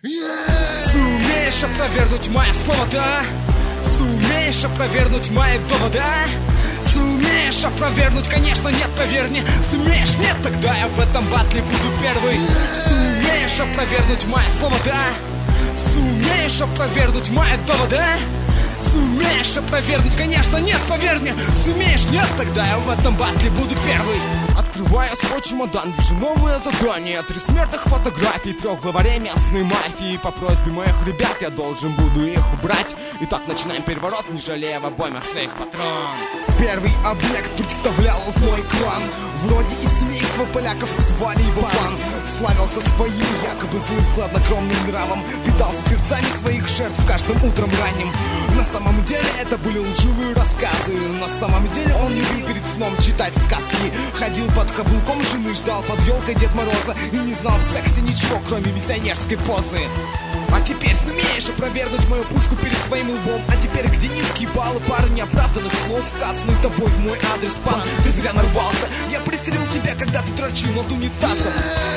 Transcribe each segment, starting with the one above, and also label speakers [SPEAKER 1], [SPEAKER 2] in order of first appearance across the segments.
[SPEAKER 1] Сумеешь опровергнуть мои слова, да? Сумеешь опровергнуть мои доводы, а? Сумеешь опровергнуть, конечно, нет, поверь мне. Сумеешь, нет, тогда я в этом батле буду первый. Сумеешь опровергнуть мои слова, да? Сумеешь опровергнуть мои доводы, а? Сумеешь опровергнуть, конечно, нет, поверь мне. Сумеешь, нет, тогда я в этом батле буду первый. Открывая свой чемодан, вижу новое задание. 3 смертных фотографий 3 главарей местной мафии. По просьбе моих ребят я должен буду их убрать. Итак, начинаем переворот, не жалея в обоймах своих патрон. Первый объект представлял злой клан. Вроде из семейства поляков, звали его Пан. Славился своим якобы злым хладнокровным нравом. Питался сердцами своих жертв каждым утром ранним. На самом деле это были лживые рассказы. На самом деле он любил перед сном читать сказки. Ходил под каблуком жены, ждал под елкой Дед Мороза. И не знал в сексе ничего, кроме миссионерской позы. А теперь сумеешь опровергнуть мою пушку перед своим лбом. А теперь где низкие баллы, пары неоправданных слов, сказанных тобой в мой адрес, Пан. Ты зря нарвался. Я пристрелил тебя, когда ты дрочил над унитазом.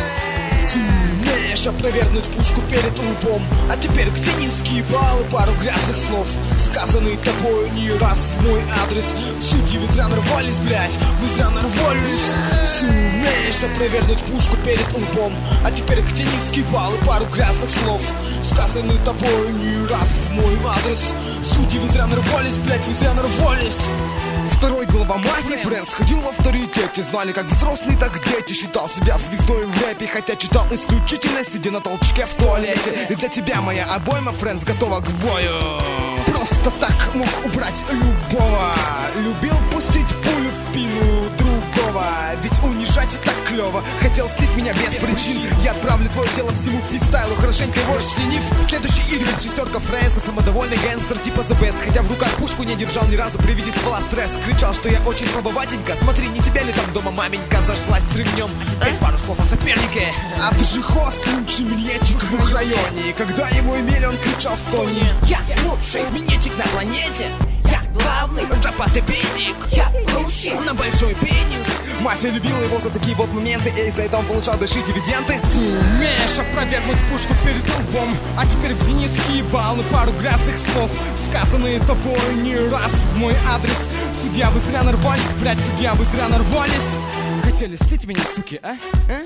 [SPEAKER 1] Сумеешь опровергнуть пушку перед лбом. А теперь где низкие баллы, пару грязных слов, сказанные тобой не раз в мой адрес. Судьи, вы зря нарвались, блять, вы зря нарвались. Сумеешь опровергнуть пушку перед лбом. А теперь где низкие баллы, пару грязных слов, сказанные тобой не раз в мой адрес. Судьи, вы зря нарвались, блять, вы зря нарвались. Второй глава мафии, Фрэнс, ходил в авторитете. Знали как взрослые, так дети. Считал себя звездой в рэпе, хотя читал исключительно сидя на толчке в туалете. И для тебя моя обойма, Фрэнс, готова к бою. Просто так мог убрать любого. Любил пустить пулю в спину другого. Ведь унижать и так клево. Хотел слить меня без причин. Я отправлю твое тело всему фристайлу, хорошенько его расчленив. Следующий ивент, 6 Фрэнса, самодовольный гангстер типа The Best. Хотя в руках пушку не держал ни разу, при виде ствола стресс. Кричал, что я очень слабоватенько. Смотри, не тебя ли там дома маменька зашлась с ремнем? Пару слов о сопернике. А ты же хост, лучший минетчик в их районе. И когда его имели, он кричал стони: я лучший минетчик на планете. Я главный джапасепедик. Я лучший на большой пенис. Мафия любила его за такие вот моменты, и за это он получал большие дивиденды. Сумеешь опровергнуть пушку перед лбом. А теперь где низкие баллы, пару грязных слов, сказанные тобой не раз в мой адрес. Судья, вы зря нарвались, блять, судья, вы зря нарвались. Хотели слить меня, суки, а?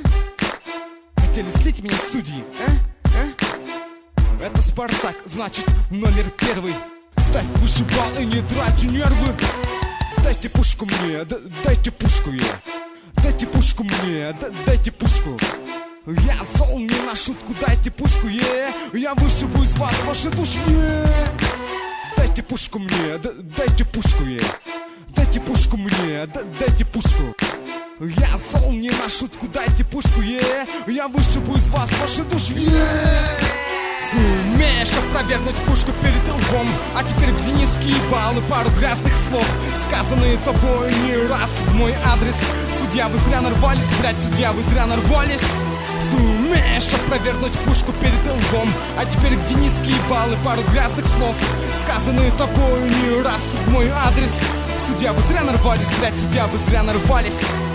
[SPEAKER 1] Хотели слить меня, судьи, Это Спартак, значит, номер 1. Ставь выше балл и не трати нервы. Дайте пушку мне, дайте пушку я. Дайте пушку мне, дайте пушку. Я зол не на шутку, дайте пушку, я вышибу из вас ваши души, Дайте пушку мне, дайте пушку, Дайте пушку мне, дайте пушку. Я зол не на шутку, дайте пушку, я вышибу из вас ваши души, Сумеешь опровергнуть пушку перед лбом. А теперь где низкие баллы, пару грязных слов, сказанные тобой не раз в мой адрес. Судья, вы зря нарвались, блять, судья, вы зря нарвались. Сумеешь опровергнуть пушку перед лбом. А теперь где низкие баллы, пару грязных слов, сказанные тобой не раз в мой адрес. Судья, вы зря нарвались, блять, судья, вы зря нарвались.